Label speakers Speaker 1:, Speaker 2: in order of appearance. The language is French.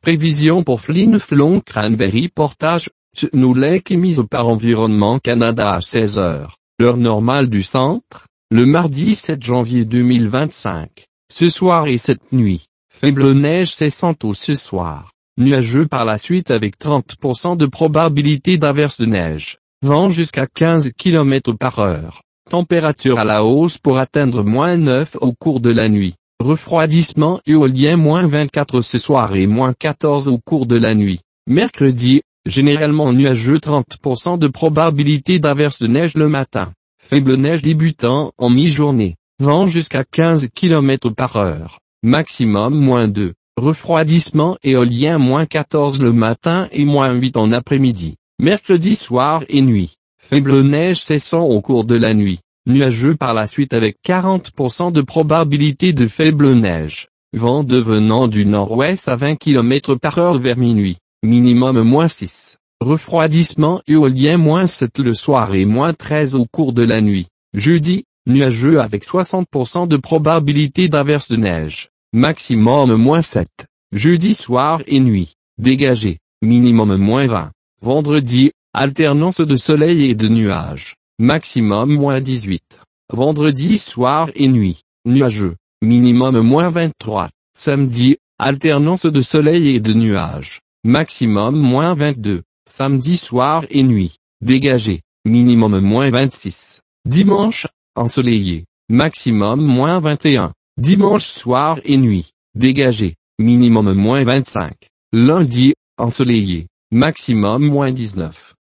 Speaker 1: Prévision pour Flin Flon Cranberry Portage, Snow Lake émise par Environnement Canada à 16 heures, l'heure normale du centre, le mardi 7 janvier 2025. Ce soir et cette nuit, faible neige cessante au ce soir, nuageux par la suite avec 30% de probabilité d'averse de neige, vent jusqu'à 15 km par heure, température à la hausse pour atteindre -9 au cours de la nuit. Refroidissement éolien -24 ce soir et -14 au cours de la nuit. Mercredi, généralement nuageux 30% de probabilité d'averse de neige le matin. Faible neige débutant en mi-journée. Vent jusqu'à 15 km par heure. Maximum -2. Refroidissement éolien -14 le matin et -8 en après-midi. Mercredi soir et nuit. Faible neige cessant au cours de la nuit. Nuageux par la suite avec 40% de probabilité de faible neige. Vent devenant du nord-ouest à 20 km par heure vers minuit. Minimum -6. Refroidissement éolien -7 le soir et -13 au cours de la nuit. Jeudi, nuageux avec 60% de probabilité d'averse de neige. Maximum -7. Jeudi soir et nuit. Dégagé. Minimum -20. Vendredi, alternance de soleil et de nuages. Maximum -18. Vendredi soir et nuit, nuageux, minimum -23. Samedi, alternance de soleil et de nuages. Maximum -22. Samedi soir et nuit, dégagé, minimum -26. Dimanche, ensoleillé, maximum -21. Dimanche soir et nuit, dégagé, minimum -25. Lundi, ensoleillé, maximum -19.